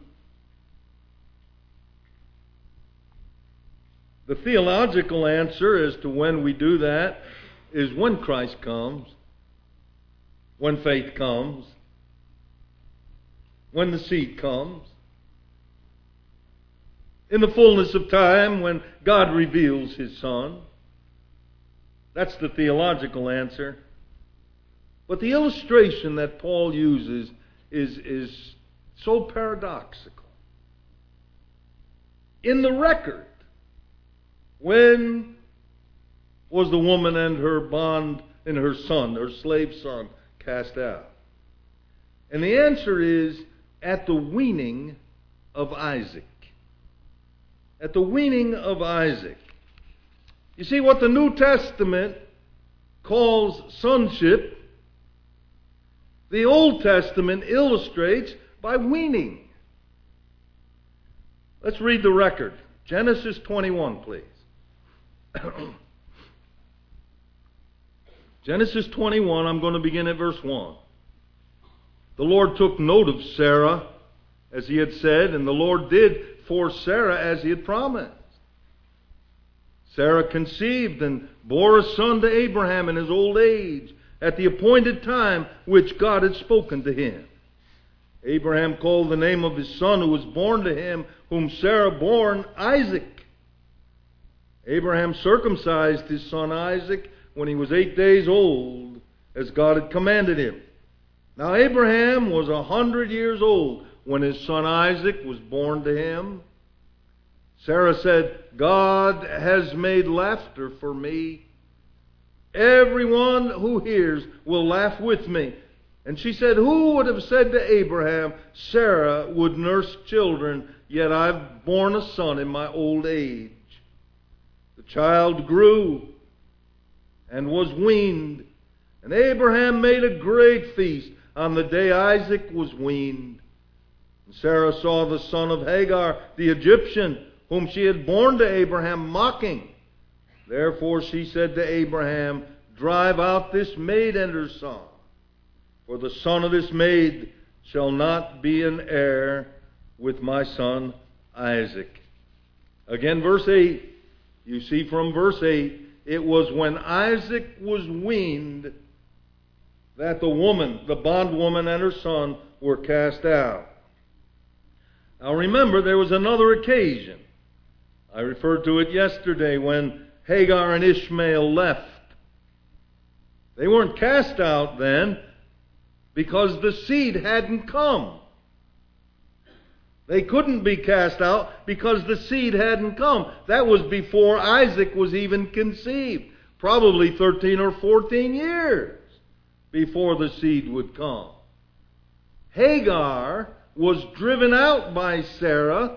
The theological answer as to when we do that is when Christ comes, when faith comes, when the seed comes, in the fullness of time when God reveals His Son. That's the theological answer. But the illustration that Paul uses is so paradoxical. In the record, when was the woman and her bond and her son, her slave son, cast out? And the answer is at the weaning of Isaac. At the weaning of Isaac. You see, what the New Testament calls sonship, the Old Testament illustrates by weaning. Let's read the record. Genesis 21, please. Genesis 21, I'm going to begin at verse 1. The Lord took note of Sarah, as He had said, and the Lord did for Sarah as He had promised. Sarah conceived and bore a son to Abraham in his old age, at the appointed time which God had spoken to him. Abraham called the name of his son who was born to him, whom Sarah bore, Isaac. Abraham circumcised his son Isaac when he was 8 days old, as God had commanded him. Now Abraham was 100 years old when his son Isaac was born to him. Sarah said, God has made laughter for me. Everyone who hears will laugh with me. And she said, who would have said to Abraham, Sarah would nurse children, yet I've borne a son in my old age. The child grew and was weaned. And Abraham made a great feast on the day Isaac was weaned. And Sarah saw the son of Hagar, the Egyptian, whom she had borne to Abraham, mocking. Therefore she said to Abraham, drive out this maid and her son, for the son of this maid shall not be an heir with my son Isaac. Again, verse 8. You see from verse 8, it was when Isaac was weaned that the woman, the bondwoman and her son, were cast out. Now remember, there was another occasion. I referred to it yesterday when Hagar and Ishmael left. They weren't cast out then because the seed hadn't come. They couldn't be cast out because the seed hadn't come. That was before Isaac was even conceived. Probably 13 or 14 years before the seed would come. Hagar was driven out by Sarah.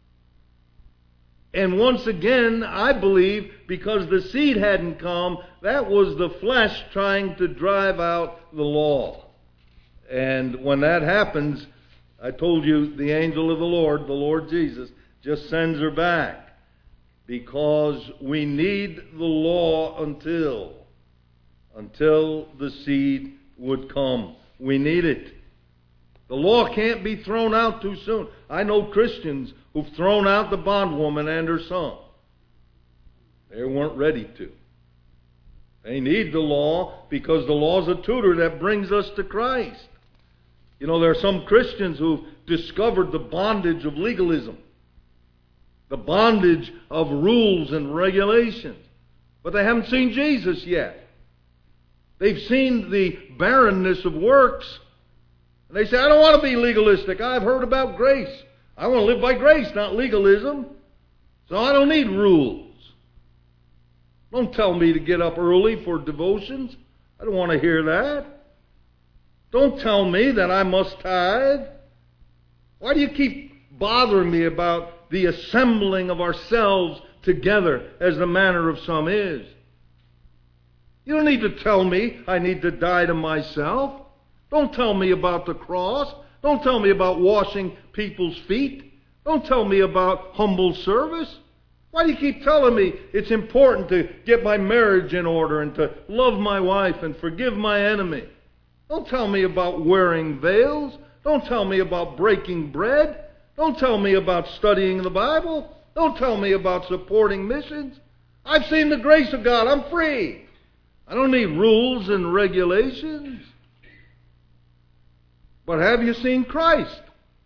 And once again, I believe, because the seed hadn't come, that was the flesh trying to drive out the law. And when that happens, I told you, the angel of the Lord Jesus, just sends her back. Because we need the law until the seed would come. We need it. The law can't be thrown out too soon. I know Christians who've thrown out the bondwoman and her son. They weren't ready to. They need the law because the law is a tutor that brings us to Christ. You know, there are some Christians who've discovered the bondage of legalism, the bondage of rules and regulations, but they haven't seen Jesus yet. They've seen the barrenness of works. And they say, I don't want to be legalistic. I've heard about grace. I want to live by grace, not legalism. So I don't need rules. Don't tell me to get up early for devotions. I don't want to hear that. Don't tell me that I must tithe. Why do you keep bothering me about the assembling of ourselves together as the manner of some is? You don't need to tell me I need to die to myself. Don't tell me about the cross. Don't tell me about washing people's feet. Don't tell me about humble service. Why do you keep telling me it's important to get my marriage in order and to love my wife and forgive my enemy? Don't tell me about wearing veils. Don't tell me about breaking bread. Don't tell me about studying the Bible. Don't tell me about supporting missions. I've seen the grace of God. I'm free. I don't need rules and regulations. But have you seen Christ?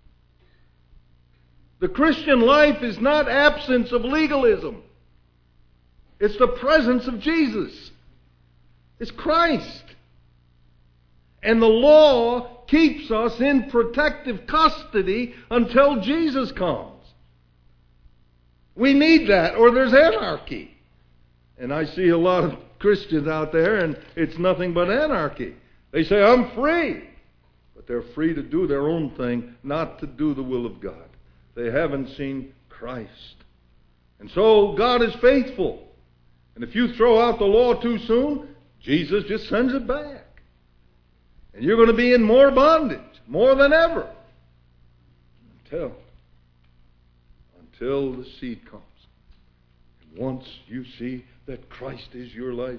The Christian life is not absence of legalism. It's the presence of Jesus. It's Christ. And the law keeps us in protective custody until Jesus comes. We need that, or there's anarchy. And I see a lot of Christians out there, and it's nothing but anarchy. They say, I'm free. But they're free to do their own thing, not to do the will of God. They haven't seen Christ. And so God is faithful. And if you throw out the law too soon, Jesus just sends it back. And you're going to be in more bondage, more than ever. Until the seed comes. And once you see that Christ is your life,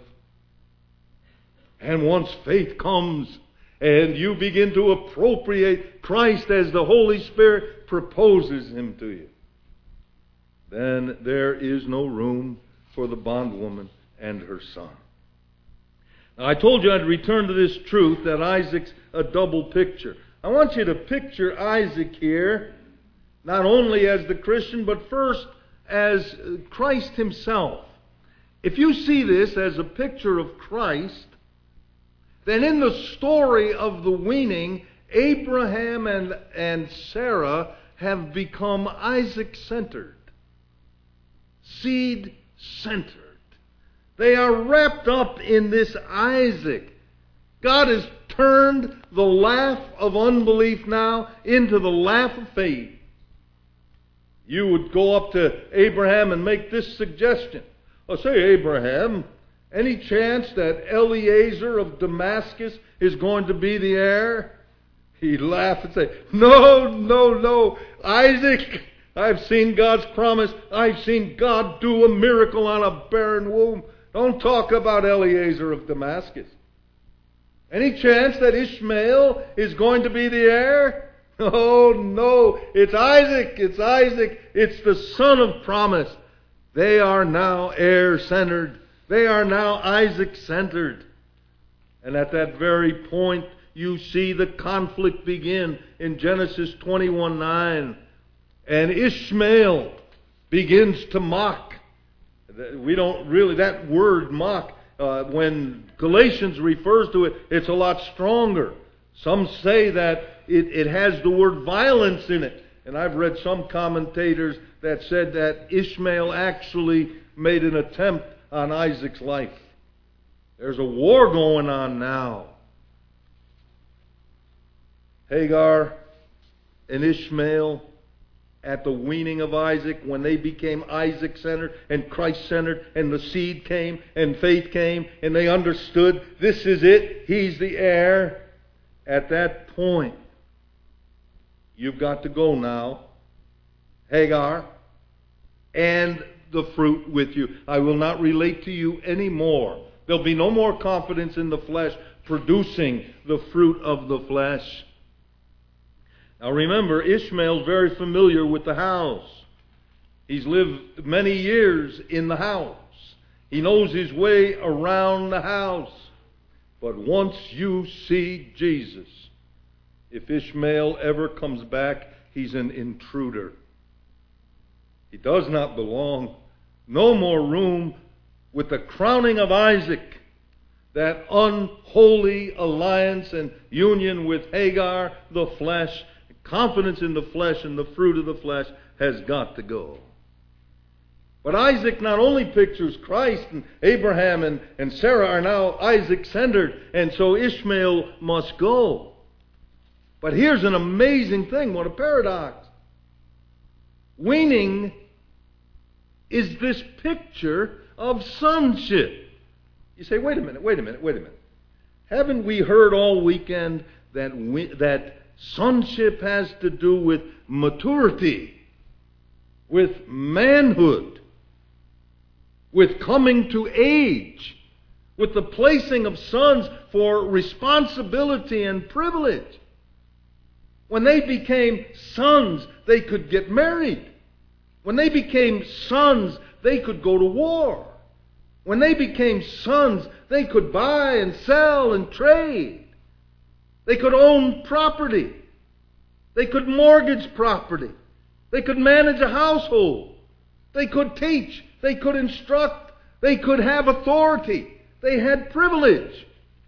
and once faith comes, and you begin to appropriate Christ as the Holy Spirit proposes Him to you, then there is no room for the bondwoman and her son. Now, I told you I'd return to this truth that Isaac's a double picture. I want you to picture Isaac here, not only as the Christian, but first as Christ Himself. If you see this as a picture of Christ, then in the story of the weaning, Abraham and Sarah have become Isaac-centered, seed-centered. They are wrapped up in this Isaac. God has turned the laugh of unbelief now into the laugh of faith. You would go up to Abraham and make this suggestion. Oh, say, Abraham, any chance that Eliezer of Damascus is going to be the heir? He'd laugh and say, no, Isaac, I've seen God's promise. I've seen God do a miracle on a barren womb. Don't talk about Eliezer of Damascus. Any chance that Ishmael is going to be the heir? Oh, no, it's Isaac, it's the son of promise. They are now heir-centered. They are now Isaac-centered. And at that very point, you see the conflict begin in Genesis 21:9. And Ishmael begins to mock. We don't really, that word mock, when Galatians refers to it, it's a lot stronger. Some say that it has the word violence in it. And I've read some commentators that said that Ishmael actually made an attempt on Isaac's life. There's a war going on now. Hagar and Ishmael at the weaning of Isaac, when they became Isaac-centered and Christ-centered, and the seed came and faith came and they understood this is it, he's the heir. At that point, you've got to go now, Hagar, and the fruit with you. I will not relate to you anymore. There'll be no more confidence in the flesh producing the fruit of the flesh. Now remember, Ishmael's very familiar with the house. He's lived many years in the house. He knows his way around the house. But once you see Jesus, if Ishmael ever comes back, he's an intruder. He does not belong. No more room with the crowning of Isaac. That unholy alliance and union with Hagar, the flesh, confidence in the flesh and the fruit of the flesh has got to go. But Isaac not only pictures Christ, and Abraham and Sarah are now Isaac-centered, and so Ishmael must go. But here's an amazing thing, what a paradox. Weaning is this picture of sonship. You say, wait a minute. Haven't we heard all weekend that sonship has to do with maturity, with manhood, with coming to age, with the placing of sons for responsibility and privilege? When they became sons, they could get married. When they became sons, they could go to war. When they became sons, they could buy and sell and trade. They could own property. They could mortgage property. They could manage a household. They could teach. They could instruct. They could have authority. They had privilege.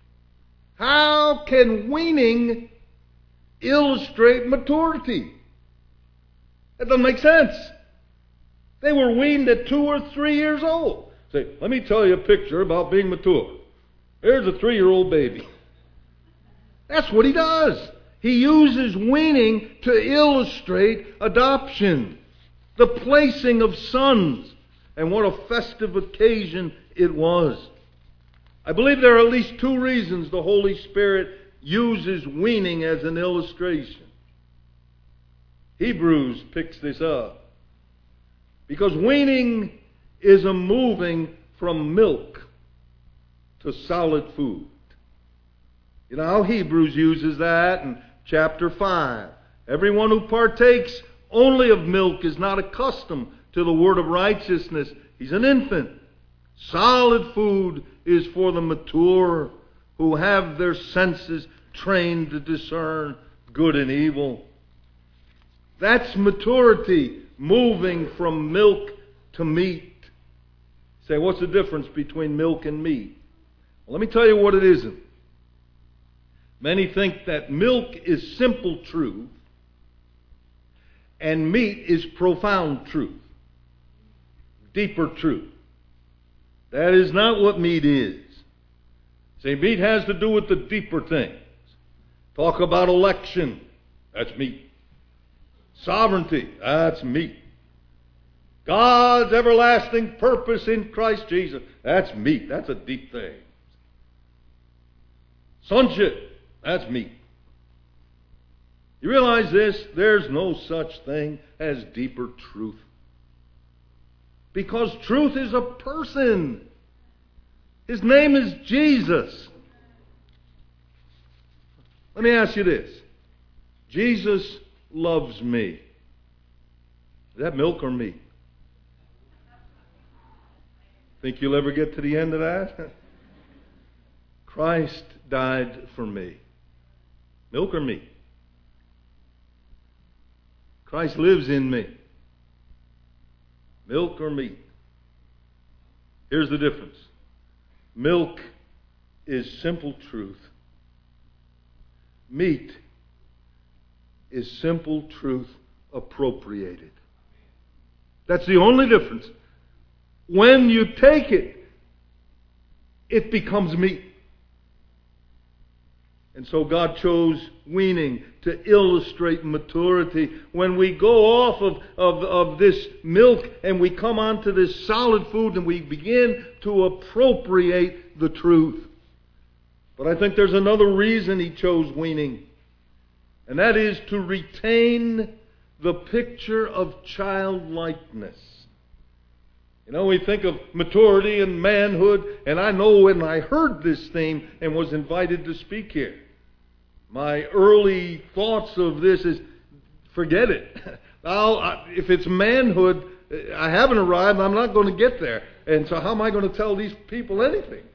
How can weaning illustrate maturity? That doesn't make sense. They were weaned at 2 or 3 years old. Say, let me tell you a picture about being mature. Here's a 3-year-old baby. That's what he does. He uses weaning to illustrate adoption, the placing of sons. And what a festive occasion it was. I believe there are at least 2 reasons the Holy Spirit uses weaning as an illustration. Hebrews picks this up. Because weaning is a moving from milk to solid food. You know how Hebrews uses that in chapter 5. Everyone who partakes only of milk is not accustomed to the word of righteousness. He's an infant. Solid food is for the mature who have their senses trained to discern good and evil. That's maturity, moving from milk to meat. Say, what's the difference between milk and meat? Well, let me tell you what it isn't. Many think that milk is simple truth and meat is profound truth, deeper truth. That is not what meat is. See, meat has to do with the deeper things. Talk about election, that's meat. Sovereignty, that's meat. God's everlasting purpose in Christ Jesus, that's meat. That's a deep thing. Sonship, that's meat. You realize this? There's no such thing as deeper truth. Because truth is a person. His name is Jesus. Let me ask you this. Jesus loves me. Is that milk or meat? Think you'll ever get to the end of that? Christ died for me. Milk or meat? Christ lives in me. Milk or meat? Here's the difference. Milk is simple truth. Meat is simple truth appropriated. That's the only difference. When you take it, it becomes meat. And so God chose weaning to illustrate maturity. When we go off of this milk and we come onto this solid food and we begin to appropriate the truth. But I think there's another reason He chose weaning. And that is to retain the picture of childlikeness. You know, we think of maturity and manhood, and I know when I heard this theme and was invited to speak here, my early thoughts of this is, forget it. If it's manhood, I haven't arrived. I'm not going to get there. And so how am I going to tell these people anything?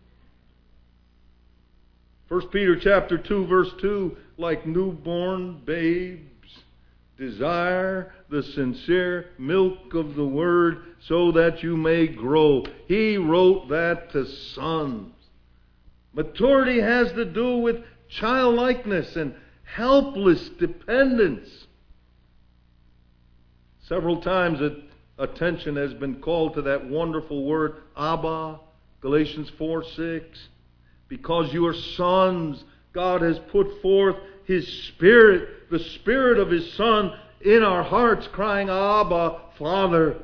1 Peter chapter 2, verse 2, like newborn babes, desire the sincere milk of the Word so that you may grow. He wrote that to sons. Maturity has to do with childlikeness and helpless dependence. Several times attention has been called to that wonderful word, Abba, Galatians 4:6. Because you are sons, God has put forth His Spirit, the Spirit of His Son, in our hearts, crying, Abba, Father.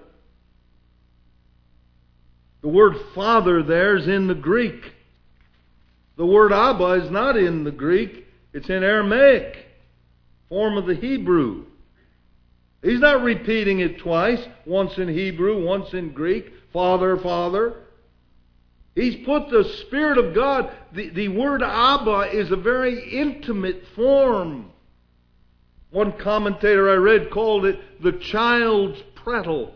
The word Father there is in the Greek. The word Abba is not in the Greek. It's in Aramaic, form of the Hebrew. He's not repeating it twice, once in Hebrew, once in Greek, Father, Father. He's put the Spirit of God. The word Abba is a very intimate form. One commentator I read called it the child's prattle.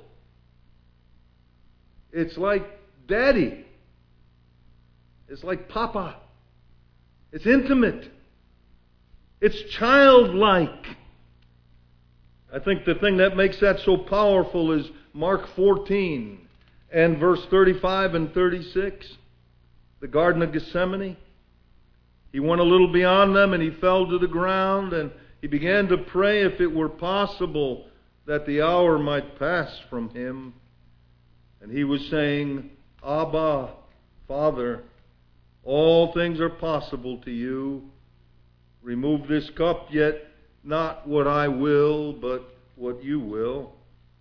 It's like Daddy. It's like Papa. It's intimate. It's childlike. I think the thing that makes that so powerful is Mark 14 and verse 35 and 36. The Garden of Gethsemane. He went a little beyond them and he fell to the ground and he began to pray if it were possible that the hour might pass from him. And he was saying, Abba, Father, all things are possible to you. Remove this cup, yet not what I will, but what you will.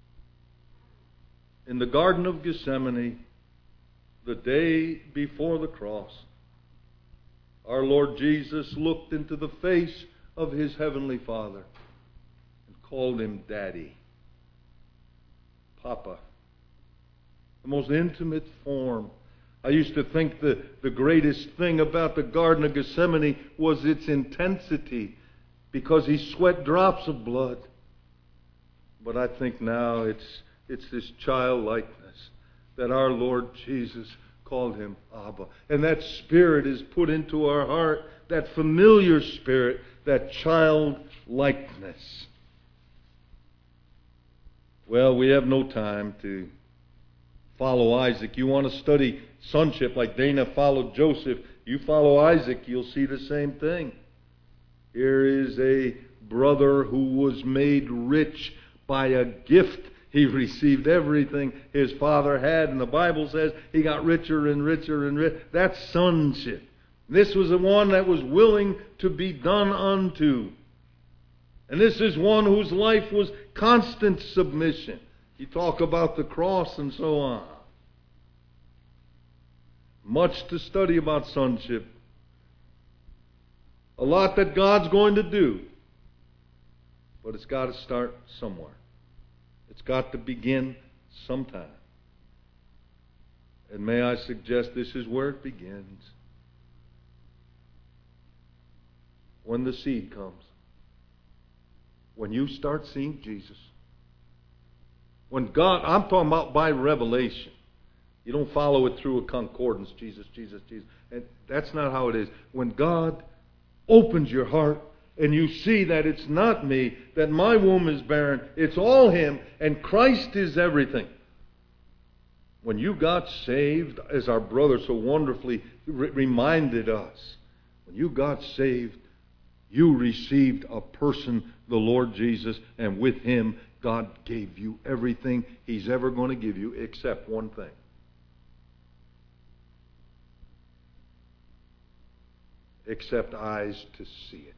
In the Garden of Gethsemane, the day before the cross, our Lord Jesus looked into the face of His Heavenly Father and called Him Daddy, Papa. The most intimate form. I used to think the greatest thing about the Garden of Gethsemane was its intensity, because He sweat drops of blood. But I think now it's this childlikeness that our Lord Jesus called Him Abba. And that Spirit is put into our heart, that familiar spirit, that childlikeness. Well, we have no time to follow Isaac. You want to study sonship like Dana followed Joseph, you follow Isaac, you'll see the same thing. Here is a brother who was made rich by a gift. He received everything his father had, and the Bible says he got richer and richer and richer. That's sonship. This was the one that was willing to be done unto. And this is one whose life was constant submission. You talk about the cross and so on. Much to study about sonship. A lot that God's going to do. But it's got to start somewhere. It's got to begin sometime. And may I suggest this is where it begins. When the seed comes. When you start seeing Jesus. When God, I'm talking about by revelation. You don't follow it through a concordance, Jesus, Jesus, Jesus. And that's not how it is. When God opens your heart and you see that it's not me, that my womb is barren, it's all Him, and Christ is everything. When you got saved, as our brother so wonderfully reminded us, when you got saved, you received a person, the Lord Jesus, and with Him, God gave you everything He's ever going to give you except one thing. Except eyes to see it.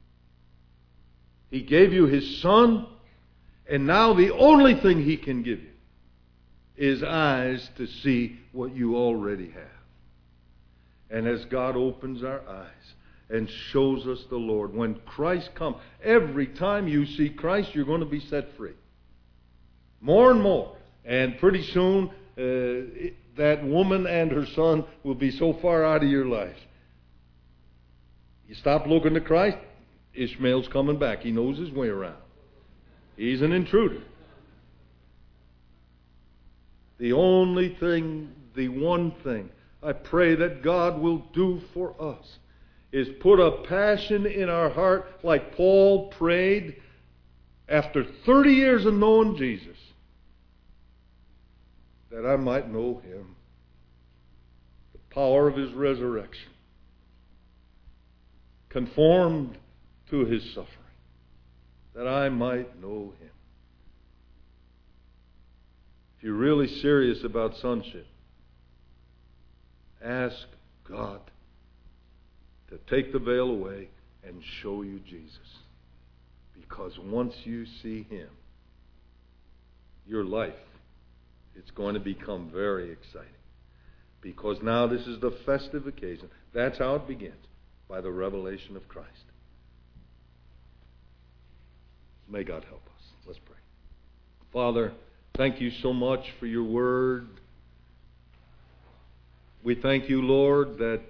He gave you His Son, and now the only thing He can give you is eyes to see what you already have. And as God opens our eyes and shows us the Lord, when Christ comes, every time you see Christ, you're going to be set free. More and more. And pretty soon, that woman and her son will be so far out of your life. You stop looking to Christ, Ishmael's coming back. He knows his way around. He's an intruder. The only thing, the one thing I pray that God will do for us is put a passion in our heart like Paul prayed after 30 years of knowing Jesus, that I might know Him, the power of His resurrection, conformed to His suffering, that I might know Him. If you're really serious about sonship, ask God to take the veil away and show you Jesus. Because once you see Him, your life, it's going to become very exciting. Because now this is the festive occasion. That's how it begins, by the revelation of Christ. May God help us. Let's pray. Father, thank you so much for your word. We thank you, Lord, that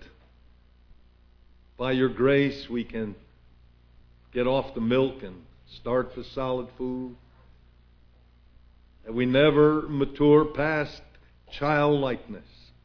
by your grace we can get off the milk and start the solid food. That we never mature past childlikeness.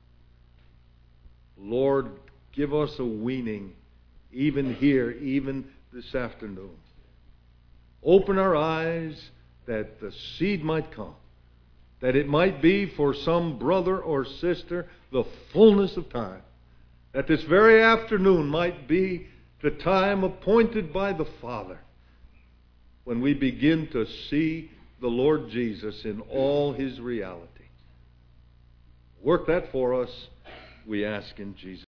Lord, give us a weaning even here, even this afternoon. Open our eyes that the seed might come, that it might be for some brother or sister the fullness of time, that this very afternoon might be the time appointed by the Father when we begin to see the Lord Jesus in all His reality. Work that for us, we ask in Jesus' name.